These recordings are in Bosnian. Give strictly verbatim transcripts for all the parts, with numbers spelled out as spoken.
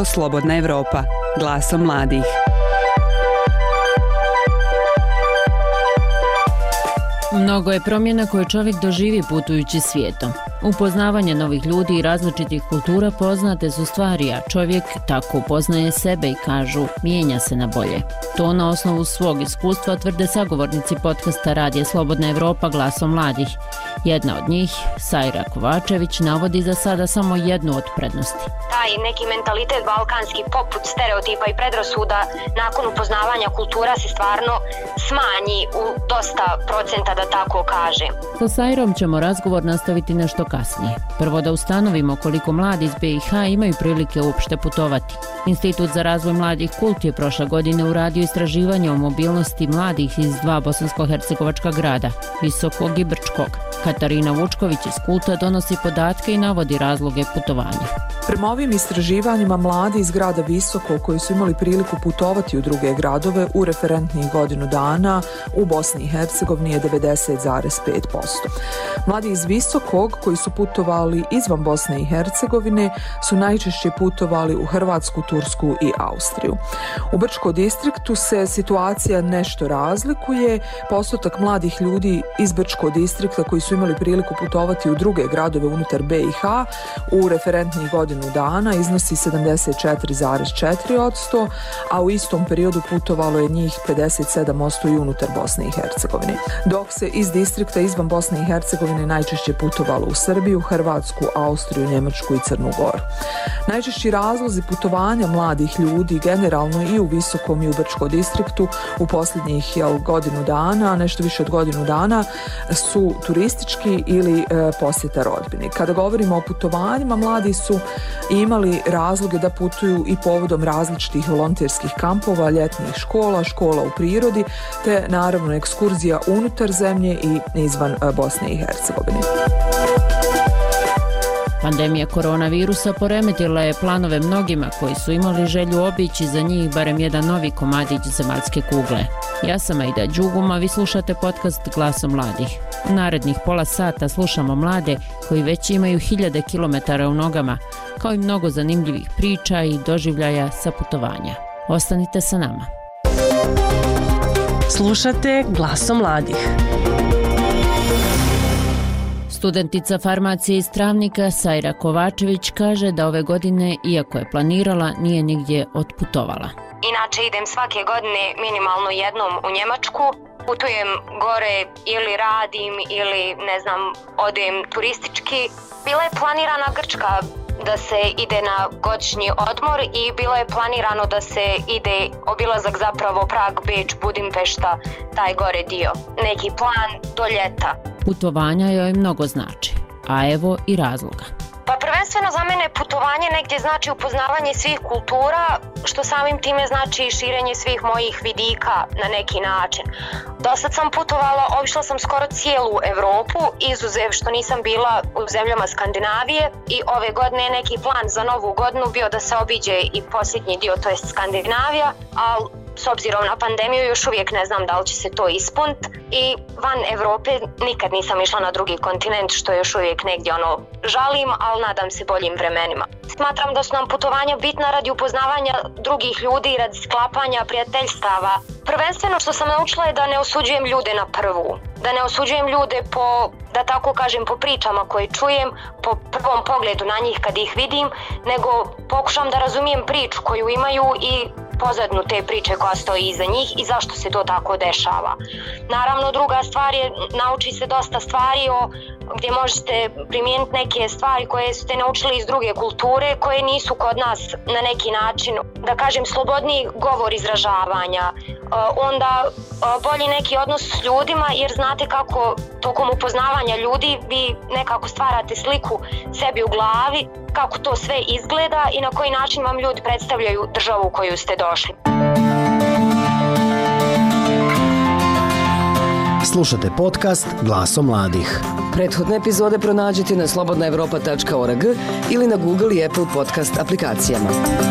Radio Slobodna Evropa, glasom mladih. Mnogo je promjena koje čovjek doživi putujući svijetom. Upoznavanje novih ljudi i različitih kultura poznate su stvari, a čovjek tako upoznaje sebe i kažu mijenja se na bolje. To na osnovu svog iskustva tvrde sagovornici podcasta Radija Slobodna Evropa glasom mladih. Jedna od njih, Sajra Kovačević, navodi za sada samo jednu od prednosti. Taj neki mentalitet balkanski poput stereotipa i predrasuda nakon upoznavanja kultura se stvarno smanji u dosta procenta, da tako kažem. Sa Sajrom ćemo razgovor nastaviti nešto kasnije. Prvo da ustanovimo koliko mladi iz B i H imaju prilike uopšte putovati. Institut za razvoj mladih Kult je prošle godine uradio istraživanje o mobilnosti mladih iz dva bosansko-hercegovačka grada, Visokog i Brčkog. Katarina Vučković iz Kulta donosi podatke i navodi razloge putovanja. Prema ovim istraživanjima mladi iz grada Visoko koji su imali priliku putovati u druge gradove u referentnih godinu dana u Bosni i Hercegovini je devedeset zarez pet posto. Mladi iz Visokog koji su putovali izvan Bosne i Hercegovine su najčešće putovali u Hrvatsku, Tursku i Austriju. U Brčkom distriktu se situacija nešto razlikuje. Postotak mladih ljudi iz Brčkog distrikta koji su imali priliku putovati u druge gradove unutar B i H u referentnih godinu dana iznosi sedamdeset četiri zarez četiri posto, a u istom periodu putovalo je njih pedeset sedam posto i unutar Bosne i Hercegovine. Dok se iz distrikta izvan Bosne i Hercegovine najčešće putovalo u Srbiju, Hrvatsku, Austriju, Njemačku i Crnu Goru. Najčešći razlozi putovanja mladih ljudi generalno i u Visokom i u Brčkom distriktu u posljednjih jel, godinu dana, nešto više od godinu dana, su turistički ili e, posjeta rodbini. Kada govorimo o putovanjima, mladi su imali razloge da putuju i povodom različitih volonterskih kampova, ljetnih škola, škola u prirodi, te naravno ekskurzija unutar zemlje i izvan Bosne i Hercegovine. Pandemija koronavirusa poremetila je planove mnogima koji su imali želju obići za njih barem jedan novi komadić zemaljske kugle. Ja sam Aida Đuguma, vi slušate podcast Glasom mladih. U narednih pola sata slušamo mlade koji već imaju hiljade kilometara u nogama, kao i mnogo zanimljivih priča i doživljaja sa putovanja. Ostanite sa nama. Slušate Glasom mladih. Studentica farmacije iz Travnika Sajra Kovačević kaže da ove godine, iako je planirala, nije nigdje otputovala. Inače idem svake godine minimalno jednom u Njemačku. Putujem gore ili radim ili ne znam, odem turistički. Bila je planirana Grčka da se ide na godišnji odmor i bilo je planirano da se ide obilazak zapravo Prag, Beč, Budimpešta, taj gore dio. Neki plan do ljeta. Putovanja joj mnogo znači, a evo i razloga. Pa prvenstveno za mene putovanje negdje znači upoznavanje svih kultura, što samim time znači i širenje svih mojih vidika na neki način. Dosad sam putovala, obišla sam skoro cijelu Europu, izuzev što nisam bila u zemljama Skandinavije i ove godine je neki plan za novu godinu bio da se obiđe i posljednji dio, to jest Skandinavija, ali s obzirom na pandemiju još uvijek ne znam da li će se to ispuniti i van Europe nikad nisam išla na drugi kontinent, što još uvijek negdje ono žalim, ali nadam se boljim vremenima. Smatram da su nam putovanja bitna radi upoznavanja drugih ljudi i radi sklapanja prijateljstava. Prvenstveno što sam naučila je da ne osuđujem ljude na prvu, da ne osuđujem ljude po, da tako kažem, po pričama koje čujem, po prvom pogledu na njih kad ih vidim, nego pokušam da razumijem priču koju imaju i pozadnu te priče koja stoji iza njih i zašto se to tako dešava. Naravno, druga stvar je, nauči se dosta stvari o, gdje možete primijeniti neke stvari koje ste naučili iz druge kulture, koje nisu kod nas na neki način, da kažem, slobodniji govor izražavanja, onda bolji neki odnos s ljudima, jer znate kako tokom upoznavanja ljudi vi nekako stvarate sliku sebi u glavi, kako to sve izgleda i na koji način vam ljudi predstavljaju državu u koju ste došli. Slušate podcast Glasom mladih. Prethodne epizode pronađite na slobodna evropa tačka org ili na Google i Apple podcast aplikacijama.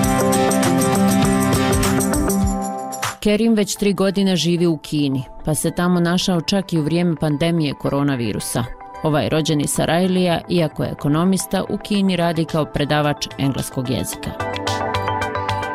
Kerim već tri godine živi u Kini, pa se tamo našao čak i u vrijeme pandemije koronavirusa. Ovaj rođeni Sarajlija, iako je ekonomista, u Kini radi kao predavač engleskog jezika.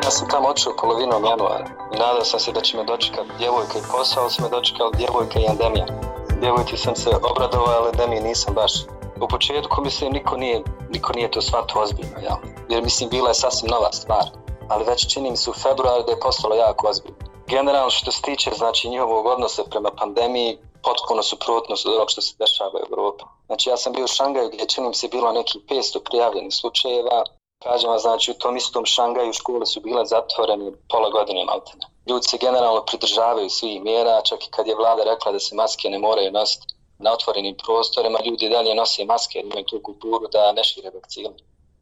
Ja sam tamo otišao polovinom januara i nadao sam se da će me dočekati djevojka i posao, ali su me dočekali djevojka i endemija. Djevojci sam se obradovao, ali endemiji nisam baš. U početku mislim niko nije, niko nije to shvatio ozbiljno, jel? Jer mislim bila je sasvim nova stvar, ali već čini mi se u februaru da je postalo jako ozbiljno. Generalno što se tiče znači njihovog odnosa prema pandemiji, potpuno suprotno od onog što se dešava u Evropi. Znači ja sam bio u Šangaju gdje čini mi se bilo nekih petsto prijavljenih slučajeva. Kažem vam, znači u tom istom Šangaju škole su bile zatvorene pola godine maltene. Ljudi se generalno pridržavaju svih mjera, čak i kad je vlada rekla da se maske ne moraju nositi na otvorenim prostorima, ljudi dalje nose maske jer imaju tu kulturu da ne šire vakcine.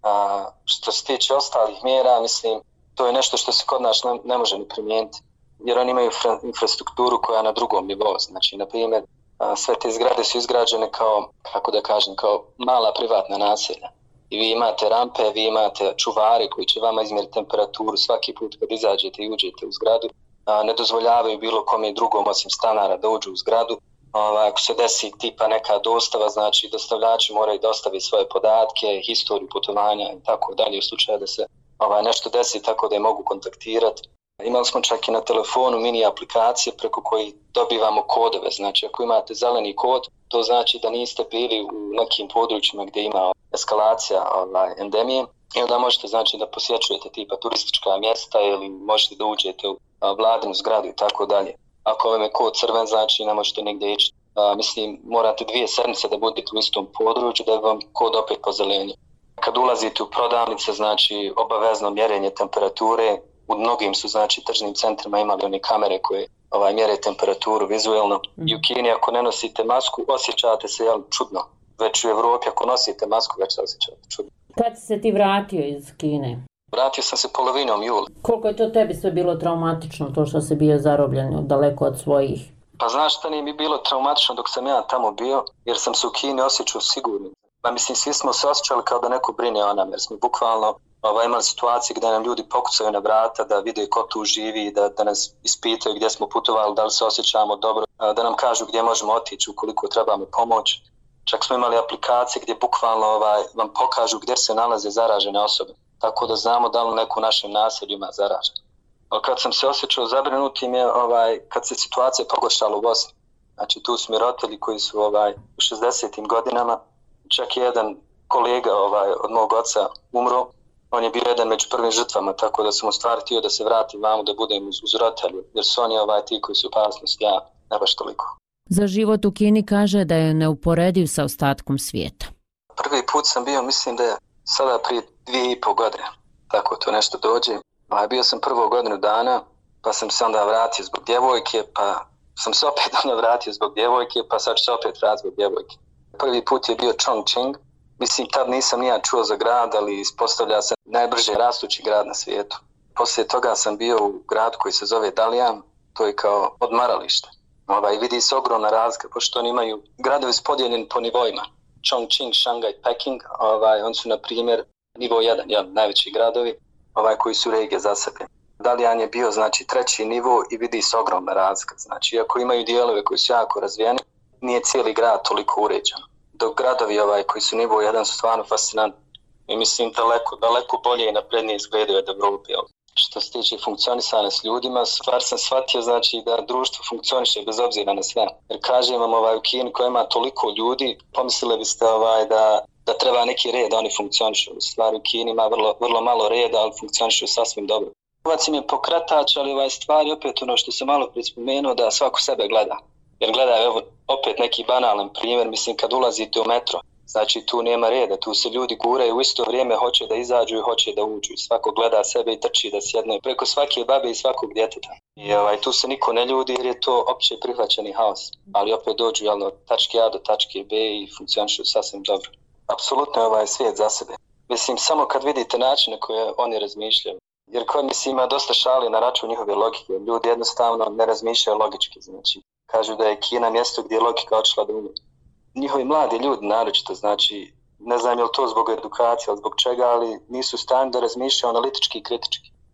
A što se tiče ostalih mjera, mislim, to je nešto što se kod nas ne, ne može ni primijeniti, jer oni imaju infrastrukturu koja je na drugom nivou. Znači, na primjer, sve te zgrade su izgrađene kao, kako da kažem, kao mala privatna naselja. I vi imate rampe, vi imate čuvare koji će vama izmjeriti temperaturu svaki put kad izađete i uđete u zgradu. A, ne dozvoljavaju bilo kome drugom osim stanara da uđu u zgradu. A, ako se desi tipa neka dostava, znači dostavljači moraju dostaviti svoje podatke, historiju putovanja i tako dalje u slučaju da se ovaj, nešto desi tako da je mogu kontaktirati. Imali smo čak i na telefonu mini aplikacije preko koji dobivamo kodove. Znači ako imate zeleni kod, to znači da niste bili u nekim područjima gdje ima eskalacija ovaj, endemije i onda možete znači da posjećujete tipa turistička mjesta ili možete da uđete u a, vladinu zgradu i tako dalje. Ako vam je kod crven, znači ne možete nigdje ići. A, mislim, morate dvije sedmice da budete u istom području da vam kod opet pozelenje. Kad ulazite u prodavnice, znači obavezno mjerenje temperature. U mnogim su znači tržnim centrima imali one kamere koje ovaj, mjere temperaturu vizuelno. Mm. I u Kini ako ne nosite masku, osjećate se jel, čudno. Već u Evropi ako nosite masku, već se osjećate čudno. Kad si se ti vratio iz Kine? Vratio sam se polovinom jula. Koliko je to tebi sve bilo traumatično, to što si bio zarobljen daleko od svojih? Pa znaš šta nije mi bilo traumatično dok sam ja tamo bio, jer sam se u Kini osjećao sigurno. Pa mislim, svi smo se osjećali kao da neko brine o nam, jer smo bukvalno Ova, imali situacije gdje nam ljudi pokucaju na vrata da vide ko tu živi, da, da nas ispitaju gdje smo putovali, da li se osjećamo dobro, da nam kažu gdje možemo otići ukoliko trebamo pomoć. Čak smo imali aplikacije gdje bukvalno ovaj, vam pokažu gdje se nalaze zaražene osobe, tako da znamo da li neko u našem naselju ima zaražen. Ali kad sam se osjećao zabrinutim je ovaj, kad se situacija pogoršala u Bosni. Znači tu su mi roditelji koji su ovaj, u šezdesetim godinama, čak je jedan kolega ovaj, od mog oca umro. On je bio jedan među prvim žrtvama, tako da sam u stvari htio da se vratim vamo da budem uz, uz roditelju, jer su oni ovaj, ti koji su opasnost, ja ne baš toliko. Za život u Kini kaže da je neuporediv sa ostatkom svijeta. Prvi put sam bio, mislim da je sada prije dvije i pol godine, tako to nešto dođe. A bio sam prvo godinu dana, pa sam se onda vratio zbog djevojke, pa sam se opet onda vratio zbog djevojke, pa sad ću se opet vratiti zbog djevojke. Prvi put je bio Chongqing. Mislim, tad nisam nija čuo za grad, ali ispostavlja se najbrže rastući grad na svijetu. Poslije toga sam bio u grad koji se zove Dalian, to je kao odmaralište. Ovaj, vidi se ogromna razlika, pošto oni imaju gradovi spodijeljeni po nivoima. Chongqing, Shanghai, Peking, ovaj, oni su na primjer nivo jedan, ja, najveći gradovi ovaj, koji su regije za sebe. Dalian je bio znači treći nivo i vidi se ogromna razlika. Znači, iako imaju dijelove koji su jako razvijeni, nije cijeli grad toliko uređen. Dok gradovi ovaj, koji su nivo jedan su stvarno fascinantni. I mislim daleko, daleko bolje i naprednije izgledaju od Evrope. Što se tiče funkcionisanja s ljudima, stvar sam shvatio znači da društvo funkcioniše bez obzira na sve. Jer kažem vam ovaj, u Kini koja ima toliko ljudi, pomislili biste ovaj, da, da treba neki red da oni funkcionišu. U stvari u Kini ima vrlo, vrlo malo reda, ali funkcionišu sasvim dobro. Novac im je pokretač, ali ovaj stvari opet ono što sam malo prije spomenuo da svako sebe gleda. Jer gledaj, evo, opet neki banalan primjer, mislim kad ulazite u metro, znači tu nema reda, tu se ljudi guraju u isto vrijeme, hoće da izađu i hoće da uđu. Svako gleda sebe i trči da sjedne preko svake babe i svakog djeteta. I ovaj, tu se niko ne ljudi jer je to opće prihvaćeni haos, ali opet dođu jel, od tačke A do tačke B i funkcionišu sasvim dobro. Apsolutno je ovaj svijet za sebe. Mislim, samo kad vidite način na koje oni razmišljaju, jer kod mislim ima dosta šali na račun njihove logike, ljudi jednostavno ne razmišljaju logički, znači. Kažu da je Kina mjesto gdje je logika odšla da umije. Njihovi mladi ljudi naročito, znači, ne znam je li to zbog edukacije ili zbog čega, ali nisu u stanju da razmišljaju analitički i kritički.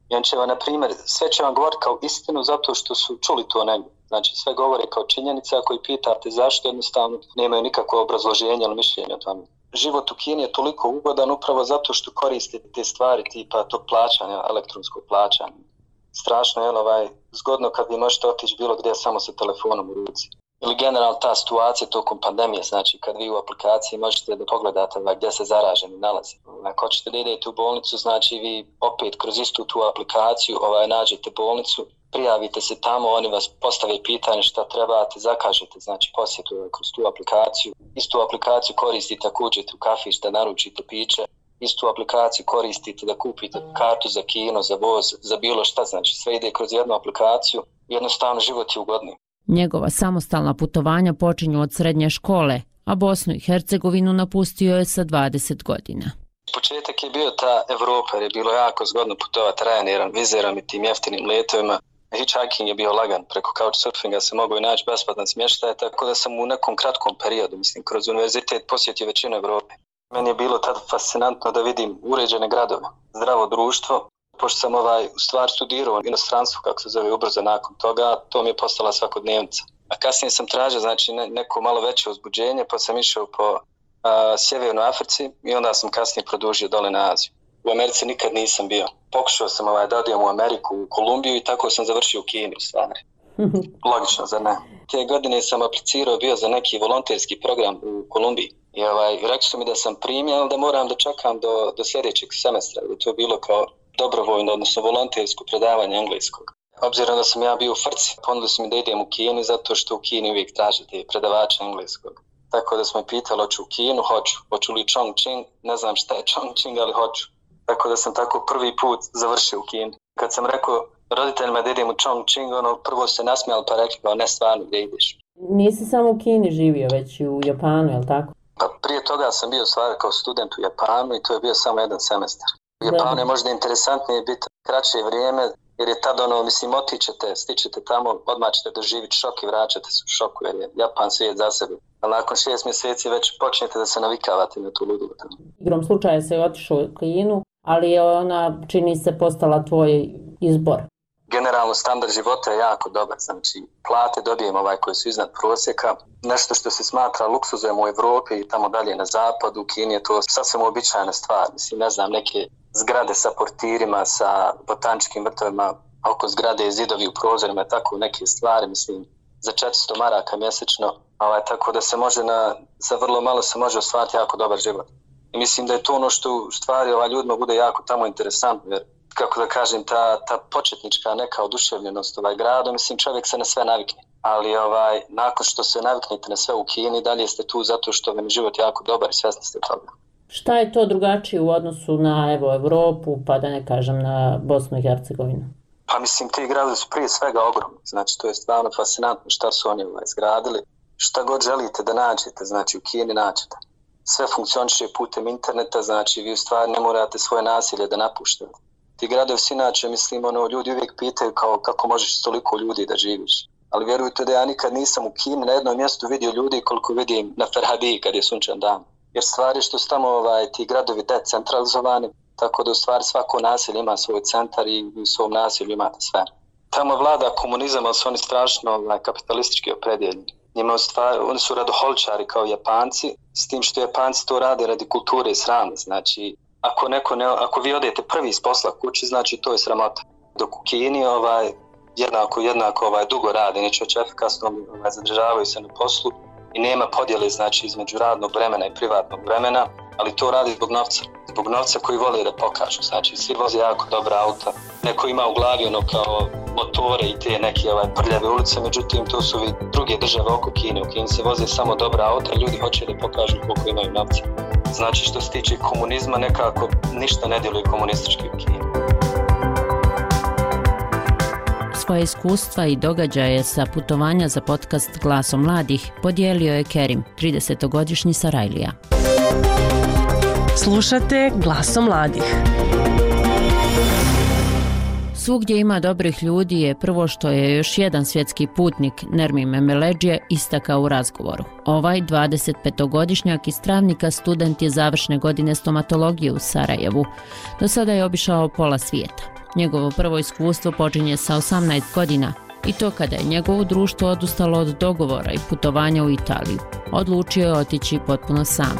I on će vam, na primjer, sve će vam govoriti kao istinu zato što su čuli to negdje. Znači sve govore kao činjenica, ako ih pitate zašto, jednostavno nemaju nikakvo obrazloženje ili mišljenje o tome. Život u Kini je toliko ugodan upravo zato što koriste te stvari tipa tog plaćanja, elektronskog plaćanja. Strašno je ovaj, zgodno kad vi možete otići bilo gdje samo sa telefonom u ruci. Ili generalno ta situacija tokom pandemije, znači kad vi u aplikaciji možete da pogledate ovaj, gdje se zaraženi nalazi. Ako hoćete da idete u bolnicu, znači vi opet kroz istu tu aplikaciju ovaj, nađete bolnicu, prijavite se tamo, oni vas postave pitanje šta trebate, zakažete, znači posjetu kroz tu aplikaciju. Istu aplikaciju koristite ako uđete u kafić da naručite piće, istu aplikaciju koristite da kupite kartu za kino, za voz, za bilo šta, znači sve ide kroz jednu aplikaciju, jednostavno život je ugodniji. Njegova samostalna putovanja počinju od srednje škole, a Bosnu i Hercegovinu napustio je sa dvadeset godina. Početak je bio ta Evropa, jer je bilo jako zgodno putovati Ryanairom, Vizerom i tim jeftinim letovima. Hitchhiking je bio lagan, preko couchsurfinga se mogu i naći besplatan smještaj, tako da sam u nekom kratkom periodu, mislim, kroz univerzitet posjetio većinu Evrope. Meni je bilo tada fascinantno da vidim uređene gradove, zdravo društvo. Pošto sam ovaj, u stvari studirao u inostranstvu, kako se zove, ubrzo nakon toga, to mi je postala svakodnevnica. A kasnije sam tražio znači, ne, neko malo veće uzbuđenje, pa sam išao po a, Sjevernoj Africi i onda sam kasnije produžio dole na Aziju. U Americi nikad nisam bio. Pokušao sam ovaj, da odijem u Ameriku, u Kolumbiju i tako sam završio u Kini u stvari. Logično, zar ne? Te godine sam aplicirao bio za neki volonterski program u Kolumbiji. I ovaj, rekli su mi da sam primjen, ali da moram da čekam do, do sljedećeg semestra. I to je bilo kao dobrovoljno, odnosno volontersko predavanje engleskog. Obzirom da sam ja bio u Frci, ponudili su mi da idem u Kinu zato što u Kini uvijek tražite predavača engleskog. Tako da smo me pitali, hoću u Kinu, hoću. Hoću li Chongqing, ne znam šta je Chongqing, ali hoću. Tako da sam tako prvi put završio u Kini. Kad sam rekao roditeljima da idem u Chongqing, ono prvo se nasmijali pa rekli kao ne stvarno gdje ideš. Nisi samo u Kini živio, već i u Japanu, je li tako? Pa prije toga sam bio stvar kao student u Japanu i to je bio samo jedan semestar. U Japanu je možda interesantnije biti kraće vrijeme, jer je tada ono, mislim, otičete, stičete tamo, odmah ćete doživjeti šok i vraćate se u šoku, jer je Japan svijet za sebe. Ali nakon šest mjeseci već počnete da se navikavate na tu ludu. Igrom slučaja se otišao u Kinu, ali je ona, čini se, postala tvoj izbor. Generalno standard života je jako dobar, znači plate dobijemo ovaj koji su iznad prosjeka, nešto što se smatra luksuzom u Evropi i tamo dalje na zapadu, u Kini je to sasvim uobičajena stvar, mislim, ne znam, neke zgrade sa portirima, sa botaničkim vrtovima, oko zgrade zidovi u prozorima, tako neke stvari, mislim, za četiristo maraka mjesečno, ovaj, tako da se može na, za vrlo malo se može ostvariti jako dobar život. I mislim da je to ono što u stvari ovaj, ljudima bude jako tamo interesantno, jer kako da kažem, ta, ta početnička neka oduševljenost ovaj grada, mislim čovjek se na sve navikne. Ali ovaj, nakon što se naviknete na sve u Kini, dalje ste tu zato što vam je život jako dobar i svjesni ste toga. Šta je to drugačije u odnosu na evo, Evropu, pa da ne kažem na Bosnu i Hercegovinu? Pa mislim, ti gradovi su prije svega ogromni, znači to je stvarno fascinantno šta su oni ovaj, izgradili. Šta god želite da nađete, znači u Kini nađete. Sve funkcioniše putem interneta, znači vi u stvari ne morate svoje nasilje da napuštate. Ti gradovi su inače, mislim, ono, ljudi uvijek pitaju kao kako možeš toliko ljudi da živiš. Ali vjerujte da ja nikad nisam u Kini na jednom mjestu vidio ljudi koliko vidim na Ferhadiji kad je sunčan dan. Jer stvari što su tamo ovaj, ti gradovi decentralizovani, tako da u stvari svako naselje ima svoj centar i u svom naselju imate sve. Tamo vlada komunizam, ali su oni strašno ovaj, kapitalistički opredjeljeni. Njima u stvari, oni su radoholičari kao Japanci, s tim što Japanci to rade radi kulture i srame, znači Ako, neko ne, ako vi odete prvi iz posla kući, znači to je sramota. Dok u Kini ovaj, jednako, jednako ovaj, dugo rade, neće već efikasno ovaj, zadržavaju se na poslu i nema podjele znači, između radnog vremena i privatnog vremena, ali to radi zbog novca. Zbog novca koji vole da pokažu. Znači, svi voze jako dobra auta. Neko ima u glavi ono kao motore i te neke ovaj, prljave ulice, međutim to su druge države oko Kine. U Kini se voze samo dobra auta, ljudi hoće da pokažu koliko imaju novca. Znači što se tiče komunizma nekako ništa ne djeluje komunistički u Kini. Svoje iskustva i događaje sa putovanja za podcast Glasom mladih podijelio je Kerim, tridesetogodišnji Sarajlija. Slušate Glasom mladih. Svugdje ima dobrih ljudi je prvo što je još jedan svjetski putnik, Nermin Memeledžije, istakao u razgovoru. Ovaj dvadesetpetogodišnjak iz Travnika student je završne godine stomatologije u Sarajevu. Do sada je obišao pola svijeta. Njegovo prvo iskustvo počinje sa osamnaest godina i to kada je njegovo društvo odustalo od dogovora i putovanja u Italiju. Odlučio je otići potpuno sam.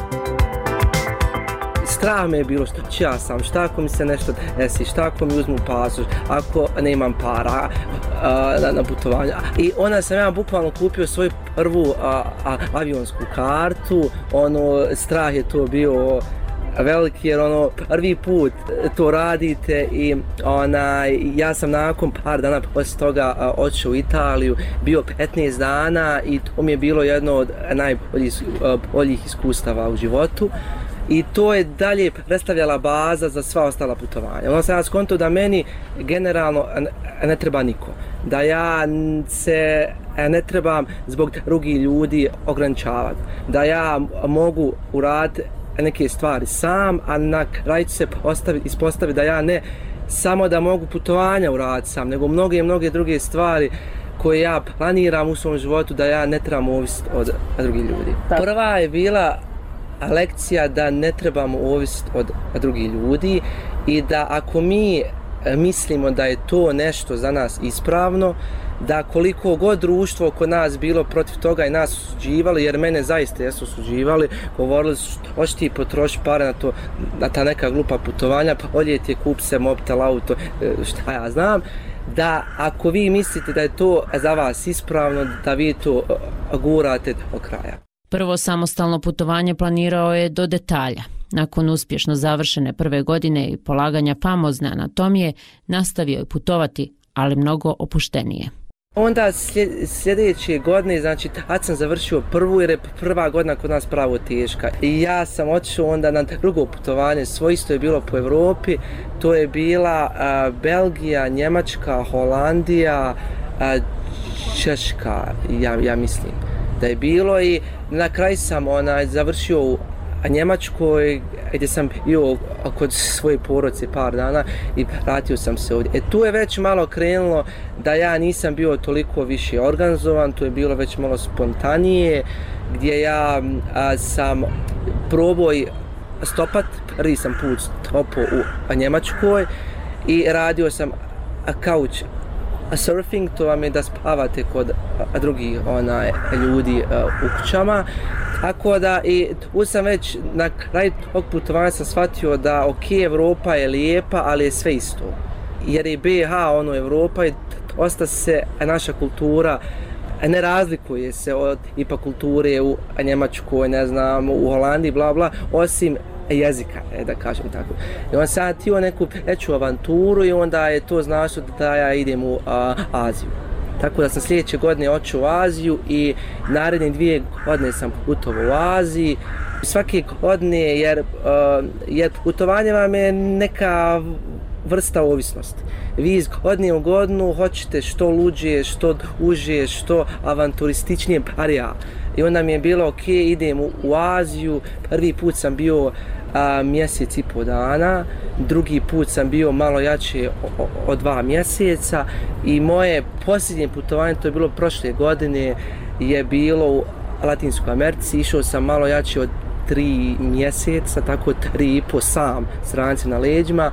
Strah me je bilo što će ja sam, šta ako mi se nešto desi, šta ako mi uzmu pasoš, ako nemam para a, na, na putovanje. I onda sam ja bukvalno kupio svoju prvu a, a, avionsku kartu, ono, strah je to bio veliki jer ono, prvi put to radite i onaj, ja sam nakon par dana poslije toga a, otišao u Italiju, bio petnaest dana i to mi je bilo jedno od najboljih boljih iskustava u životu. I to je dalje predstavljala baza za sva ostala putovanja. Ono sam ja skonto da meni generalno ne treba niko. Da ja se ne trebam zbog drugih ljudi ograničavati. Da ja mogu uraditi neke stvari sam, a na kraju se ispostaviti da ja ne samo da mogu putovanja uraditi sam, nego mnoge mnoge druge stvari koje ja planiram u svom životu da ja ne trebam ovisiti od drugih ljudi. Prva je bila lekcija da ne trebamo ovisiti od drugih ljudi i da ako mi mislimo da je to nešto za nas ispravno, da koliko god društvo kod nas bilo protiv toga i nas osuđivali, jer mene zaista jesu osuđivali, govorili su hoće ti potroši pare na, to, na ta neka glupa putovanja, pa odjeti je kup se mobitel, auto, šta ja znam, da ako vi mislite da je to za vas ispravno, da vi to gurate do kraja. Prvo samostalno putovanje planirao je do detalja. Nakon uspješno završene prve godine i polaganja famozne anatomije, nastavio je putovati, ali mnogo opuštenije. Onda sljedeće godine, znači tad sam završio prvu jer je prva godina kod nas pravo teška. I ja sam otišao onda na drugo putovanje, svoje isto je bilo po Evropi, to je bila a, Belgija, Njemačka, Holandija, a, Češka, ja, ja mislim da je bilo i na kraju sam onaj, završio u Njemačkoj gdje sam bio kod svoje porodice par dana i vratio sam se ovdje. E tu je već malo krenulo da ja nisam bio toliko više organizovan, to je bilo već malo spontanije gdje ja a, sam probao stopat, prvi sam put stopao u Njemačkoj i radio sam couch surfing, to vam je da spavate kod drugih onaj, ljudi u kućama. Tako da i tu sam već na kraju tog putovanja sam shvatio da ok, Evropa je lijepa, ali je sve isto. Jer je B H ono Evropa i dosta se naša kultura ne razlikuje se od ipak kulture u Njemačkoj, ne znam, u Holandiji, bla bla, osim jezika, da kažem tako. I onda sam htio neku veću avanturu i onda je to značilo da ja idem u a, Aziju. Tako da sam sljedeće godine otišao u Aziju i naredne dvije godine sam putovao u Aziji. Svake godine, jer, uh, jer putovanje vam je neka vrsta ovisnosti. Vi iz godine u godinu hoćete što luđe, što uže, što avanturističnije, par ja. I onda mi je bilo ok, idem u, u Aziju, prvi put sam bio a, mjesec i po dana, drugi put sam bio malo jače od dva mjeseca i moje posljednje putovanje, to je bilo prošle godine, je bilo u Latinskoj Americi, išao sam malo jače od tri mjeseca, tako tri i po sam stranci na leđima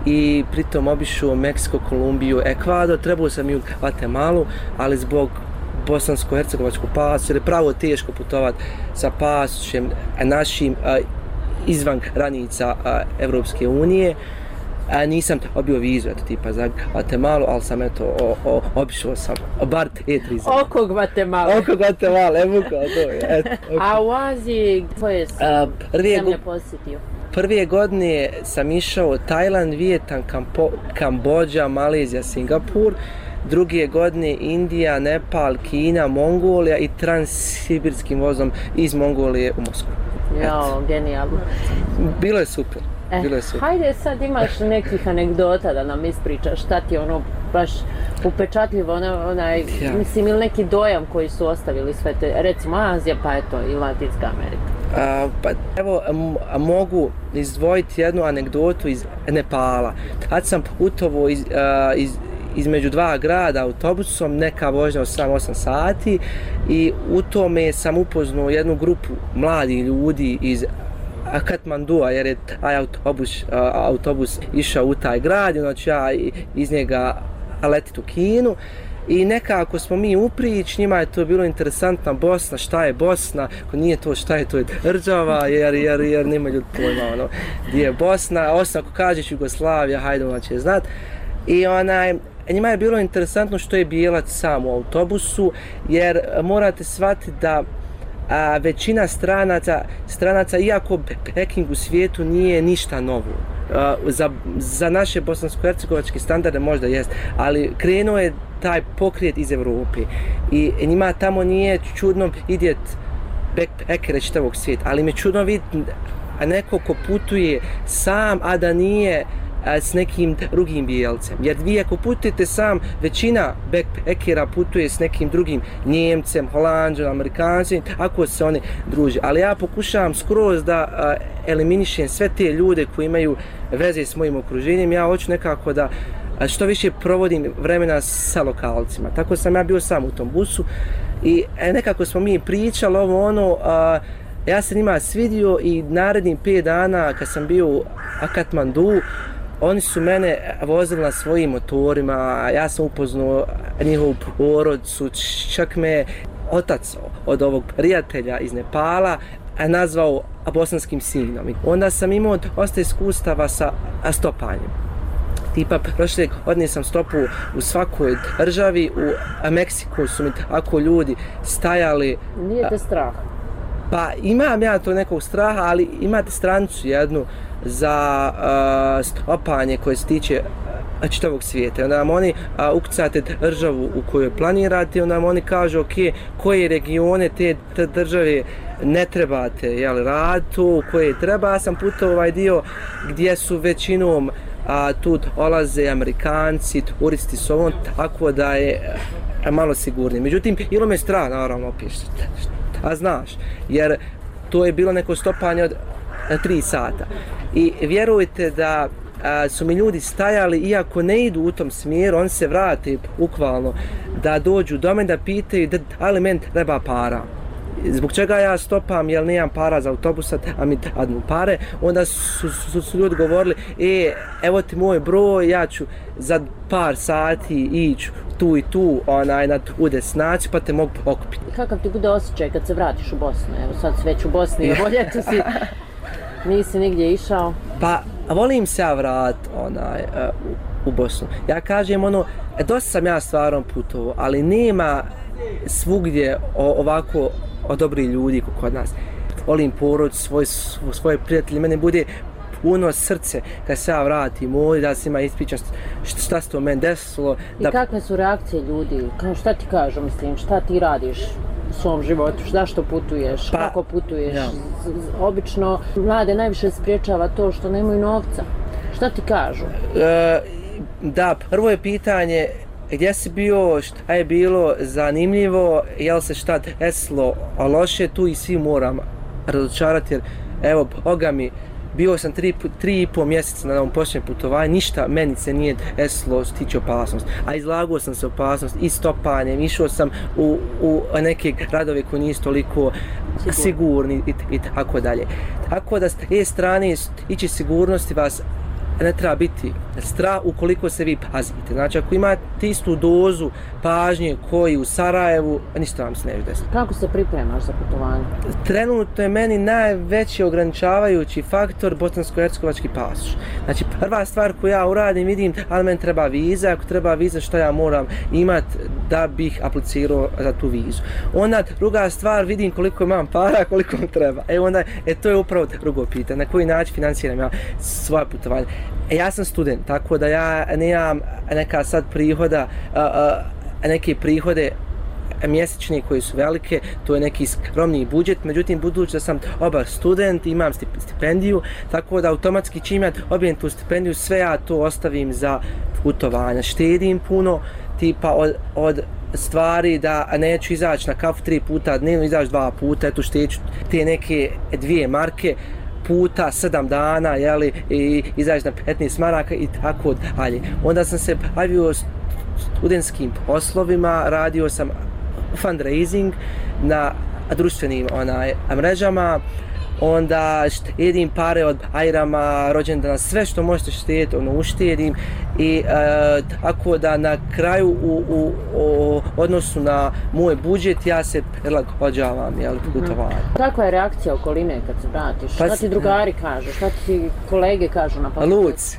i pritom obišao Meksiko, Kolumbiju, Ekvador, trebao sam i u Guatemalu, ali zbog bosansko-hercegovačkog pasoša, jer je pravo teško putovati sa pasošem našim a, izvan granica a, Evropske unije. A, nisam obio vizu, eto, tipa za Guatemalu, ali sam eto, o, o, obišao sam bar te tri zemlje. Oko Guatemala. Oko Guatemala, evo kao to je. Et, okay. A u Aziji koje si zemlje posjetio? Prve godine sam išao Tajland, Vijetnam, Kampo, Kambodža, Malezija, Singapur. Druge godine Indija, Nepal, Kina, Mongolija i transsibirskim vozom iz Mongolije u Moskvu. Jao, genijalno. Bilo je super. Eh, Bilo je super. Hajde sad imaš nekih anegdota da nam ispričaš, šta ti ono baš upečatljivo, ona, onaj, ja. mislim, ili neki dojam koji su ostavili sve te, recimo Azija, pa eto i Latinska Amerika. A, pa evo, a, mogu izdvojiti jednu anegdotu iz Nepala. Tad sam putovao iz, a, iz između dva grada autobusom, neka vožnja od sedam osam sati i u tome sam upoznao jednu grupu mladih ljudi iz Katmandua, jer je taj autobus, autobus išao u taj grad, znači ja iz njega letit u Kinu. I nekako smo mi u prič, njima je to bilo interesantna Bosna, šta je Bosna, ako nije to šta je, to je Rđava, jer, jer, jer nema ljudi pojma, ono, gdje je Bosna, osim ako kažeš Jugoslavija, hajde ona će znat. I onaj, njima je bilo interesantno što je bijelac sam u autobusu, jer morate shvatiti da a, većina stranaca, stranaca, iako Peking u svijetu nije ništa novo, a, za, za naše bosansko-hercegovačke standarde možda jest, ali krenuo je taj pokret iz Evrope i njima tamo nije čudno vidjet backpackere čitavog svijeta, ali mi čudno vidjeti neko ko putuje sam, a da nije a, s nekim drugim bijelcem. Jer vi ako putujete sam, većina backpackera putuje s nekim drugim Njemcem, Holanđom, Amerikancem, ako se oni druže. Ali ja pokušavam skroz da a, eliminišem sve te ljude koji imaju veze s mojim okruženjem. Ja hoću nekako da što više provodim vremena sa lokalcima. Tako sam ja bio sam u tom busu i nekako smo mi pričali ovo ono, a, ja se njima svidio i narednih pet dana kad sam bio u Katmandu, oni su mene vozili na svojim motorima, ja sam upoznao njihovu porodcu, čak me otac od ovog prijatelja iz Nepala nazvao bosanskim sinom. Onda sam imao dosta iskustava sa stopanjem. Tipa, prošle godine sam stopu u svakoj državi, u Meksiku su mi tako ljudi stajali. Nije te strah? Pa imam ja to nekog straha, ali imate stranicu jednu za uh, stopanje koje se tiče čitavog svijeta. Onda vam oni a, ukucate državu u kojoj planirate, onda vam oni kažu ok, koje regione te, te države ne trebate jel, raditi, u koje treba. Ja sam putovao ovaj dio gdje su većinom a, tu dolaze Amerikanci, turisti s ovom, tako da je a, malo sigurnije. Međutim, bilo me strah, naravno, opet, a znaš, jer to je bilo neko stopanje od tri sata. I vjerujte da a, su mi ljudi stajali, iako ne idu u tom smjeru, oni se vrate bukvalno da dođu do mene da pitaju da, da li meni treba para. Zbog čega ja stopam, jer nemam para za autobusa, a mi dadnu pare. Onda su, su, su ljudi govorili, e, evo ti moj broj, ja ću za par sati ići tu i tu, onaj, na tu destinaciju, pa te mogu okupiti. Kakav ti bude osjećaj kad se vratiš u Bosnu? Evo sad si već u Bosni, ja. Bolje tu si, nisi nigdje išao. Pa, volim se ja vrat, onaj, u, u Bosnu. Ja kažem, ono, dosta sam ja stvarno putovao, ali nema svugdje o, ovako od dobrih ljudi kod nas. Volim porod, svoj, svoje prijatelje, mene bude puno srce kad se ja vratim ovdje, da se ima ispričam šta se to meni desilo. I da... kakve su reakcije ljudi? Kao šta ti kažu, mislim, šta ti radiš u svom životu, zašto putuješ, pa, kako putuješ? Ja. Obično mlade najviše spriječava to što nemaju novca. Šta ti kažu? E, da, prvo je pitanje gdje si bio, šta je bilo zanimljivo, je li se šta desilo loše, tu i svi moram razočarati, jer evo, boga mi, bio sam tri, tri i pol mjeseca na ovom posljednjem putovanju, ništa meni se nije desilo što tiče opasnost, a izlagao sam se opasnost i stopanjem, išao sam u, u neke gradove koji nisu toliko Sigur. sigurni i, i tako dalje. Tako da s te strane ići sigurnosti vas ne treba biti strah ukoliko se vi pazite. Znači, ako imate istu dozu pažnje koji u Sarajevu, ništa vam se ne desiti. Kako se pripremaš za putovanje? Trenutno je meni najveći ograničavajući faktor bosansko-hercegovački pasoš. Znači, prva stvar koju ja uradim, vidim, ali meni treba viza, ako treba viza, što ja moram imati da bih aplicirao za tu vizu. Onda, druga stvar, vidim koliko imam para, koliko mi treba. E onda, e, to je upravo drugo pitanje, na koji način financiram ja svoje putovanje. E, ja sam student, tako da ja nemam neka sad prihoda, a, a, neke prihode mjesečne koje su velike, to je neki skromni budžet, međutim budući da sam oba student, imam stipendiju, tako da automatski čim ja obijem tu stipendiju, sve ja to ostavim za putovanja, štedim puno, tipa od, od stvari da neću izaći na kafu tri puta dnevno, izaći dva puta, eto šteću te neke dvije marke, puta sedam dana, jeli, i izaći na petnaest maraka i tako dalje. Onda sam se bavio studentskim poslovima, radio sam fundraising na društvenim onaj, mrežama, onda štedim pare od ajrama, rođendana, sve što možete štediti, ono uštedim i e, tako da na kraju u, u, u odnosu na moj budžet ja se prilagođavam, jel, putovanju. Kakva je reakcija okoline kad se vratiš? Pa, šta ti drugari kažu? Šta ti kolege kažu na fakultetu? Luc.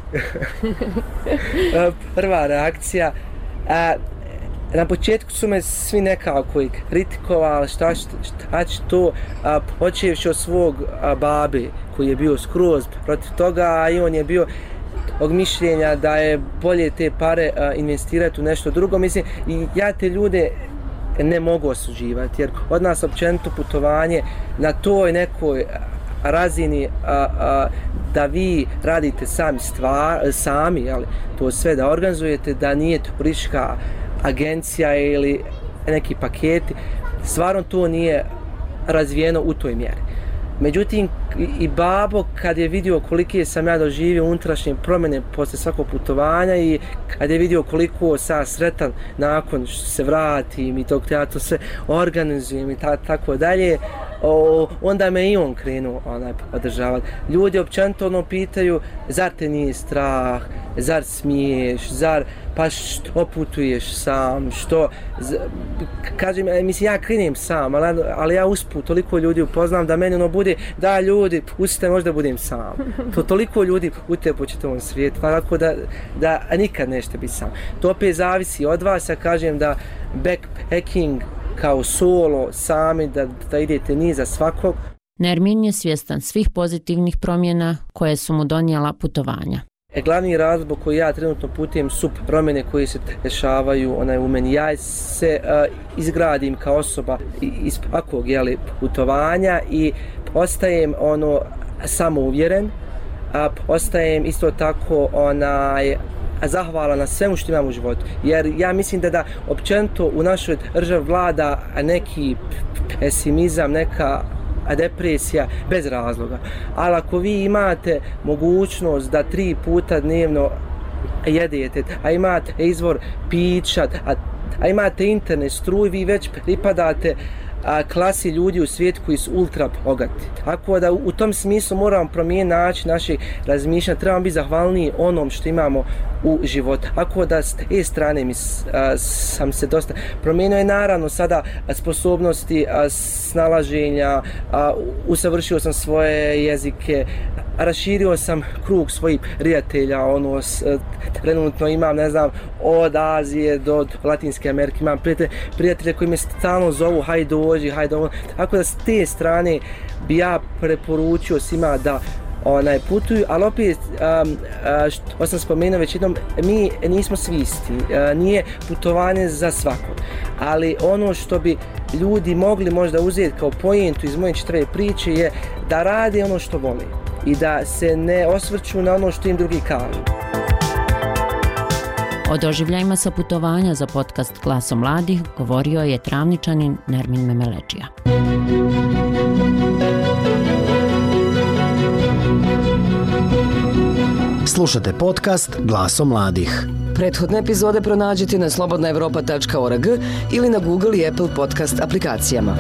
Prva reakcija. A, na početku su me svi nekako i kritikovali šta, šta, šta će to, a, počevši od svog a, babe koji je bio skroz protiv toga, a i on je bio tog mišljenja da je bolje te pare a, investirati u nešto drugo. Mislim, i ja te ljude ne mogu osuđivati, jer od nas općenito putovanje na toj nekoj razini a, a, da vi radite sami stvar, sami, ali to sve da organizujete, da nije turistička agencija ili neki paketi, stvarno to nije razvijeno u toj mjeri. Međutim, i babo kad je vidio kolike sam ja doživio unutrašnje promjene posle svakog putovanja i kad je vidio koliko sam sretan nakon što se vratim i tog ja to sve organizujem i ta, tako dalje, o, onda me i on krenuo onaj podržavati. Ljudi općenito ono pitaju, zar te nije strah, zar smiješ, zar pa što putuješ sam, što, z, kažem, mislim ja krenem sam, ali, ali ja usput toliko ljudi upoznam da meni ono bude, da ljudi, pustite možda budem sam. To toliko ljudi putuje po čitavom svijetu, tako da, da nikad nećete biti sam. To opet zavisi od vas, ja kažem da backpacking kao solo, sami, da, da idete ni za svakog. Nermin je svjestan svih pozitivnih promjena koje su mu donijela putovanja. E, glavni razlog koji ja trenutno putujem su promjene koje se dešavaju onaj, u meni. Ja se uh, izgradim kao osoba iz svakog putovanja i postajem ono samouvjeren, a postajem isto tako onaj zahvala na svemu što imam u životu. Jer ja mislim da da općenito u našoj državi vlada neki pesimizam, neka depresija bez razloga. Ali ako vi imate mogućnost da tri puta dnevno jedete, a imate izvor pića, a, a imate internet, struj, vi već pripadate a, klasi ljudi u svijetu koji su ultra bogati. Tako da u, u tom smislu moramo promijeniti način naših razmišljanja, trebamo biti zahvalniji onom što imamo u životu. Tako da s te strane mi a, sam se dosta promijenio i naravno sada sposobnosti a, snalaženja, a, usavršio sam svoje jezike, raširio sam krug svojih prijatelja, ono, s, trenutno imam, ne znam, od Azije do Latinske Amerike, imam prijatelje, prijatelje koji me stalno zovu, hajde dođi, hajde ovo. Tako da s te strane bi ja preporučio svima da onaj putuju, ali opet, um, što sam spomenuo već jednom, mi nismo svi isti, uh, nije putovanje za svakog, ali ono što bi ljudi mogli možda uzeti kao pojentu iz moje čitave priče je da rade ono što vole i da se ne osvrću na ono što im drugi kažu. O doživljajima sa putovanja za podcast Glasom mladih govorio je Travničanin Nermin Memeledžija. Slušate podcast Glasom mladih. Prethodne epizode pronađite na slobodna evropa tačka org ili na Google i Apple podcast aplikacijama.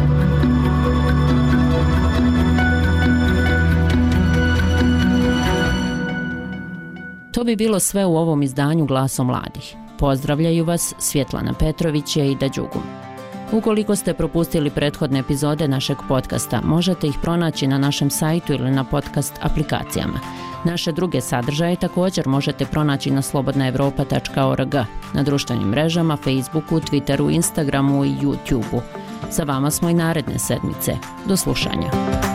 To bi bilo sve u ovom izdanju Glasom mladih. Pozdravljaju vas Svjetlana Petrović i Ida Đugum. Ukoliko ste propustili prethodne epizode našeg podcasta, možete ih pronaći na našem sajtu ili na podcast aplikacijama. Naše druge sadržaje također možete pronaći na slobodna evropa tačka org, na društvenim mrežama, Facebooku, Twitteru, Instagramu i YouTubeu. Sa vama smo i naredne sedmice. Do slušanja.